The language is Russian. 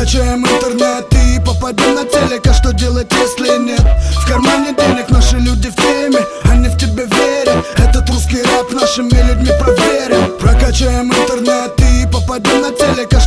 Прокачаем интернет и попадем на телек. А что делать, если нет? В кармане денег, наши люди в теме, они в тебя верят. Этот русский рэп нашими людьми проверен. Прокачаем интернет и попадем на телек.